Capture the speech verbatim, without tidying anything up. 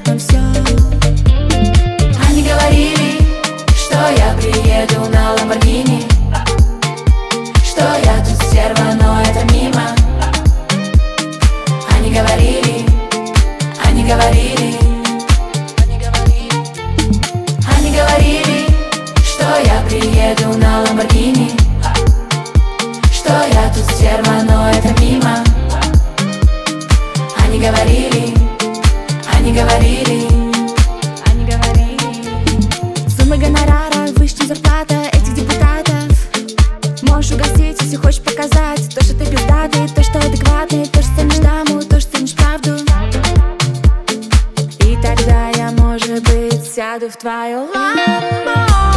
этом все. Они говорили, что я приеду на Ламборгини, что я тут стерва, но это мимо. Они говорили, они говорили, они говорили, что я приеду на Ламборгини, что я тут стерва, но это мимо. Они говорили, они говорили, они говорили. Суммы гонорара выше, чем зарплата этих депутатов. Можешь угостить, если хочешь показать то, что ты пиздатый, то, что адекватный, то, что ценишь даму, то, что ценишь правду. И тогда я, может быть, сяду в твою ламбо.